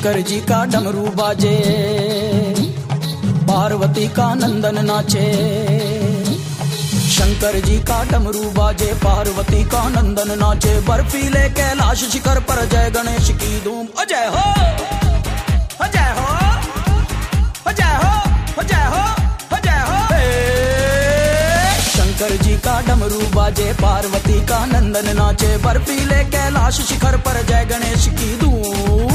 शंकर जी का डमरू बाजे, पार्वती का नंदन नाचे। शंकर जी का डमरू बाजे, पार्वती का नंदन नाचे। बर्फीले कैलाश शिखर पर जय गणेश की धूम। अजय हो, अजय हो, अजय हो, अजय हो, अजय हो। शंकर जी का डमरू बाजे, पार्वती का नंदन नाचे। बर्फीले कैलाश शिखर पर जय गणेश की धूम।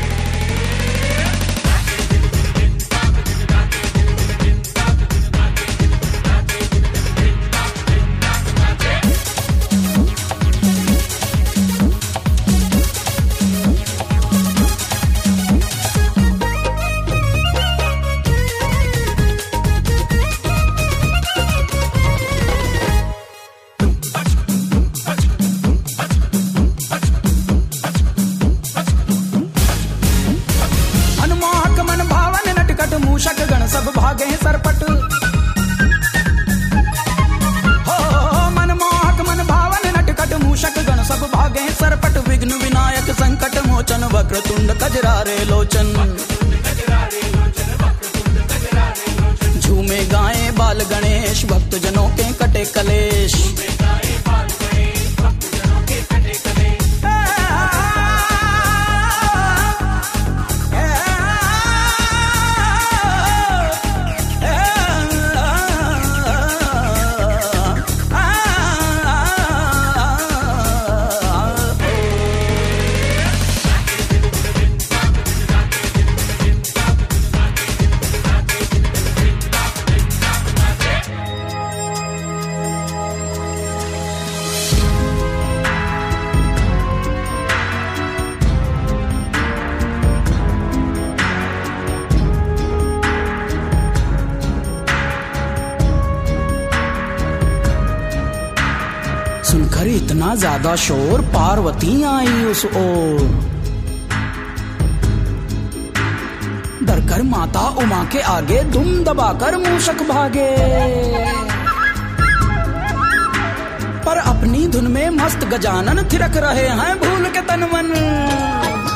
मूषक गण सब भागे सरपट हो। मनमोहक मन भावन नटखट मूषक गण सब भागे सरपट। विघ्न विनायक संकट मोचन वक्रतुंड कजरारे लोचन। झूमे गाए बाल गणेश, भक्त जनों के कटे कलेश। सुनकर इतना ज्यादा शोर, पार्वती आई उस ओर। डरकर माता उमा के आगे दुम दबाकर मूषक भागे। पर अपनी धुन में मस्त गजानन थिरक रहे हैं भूल के तन मन।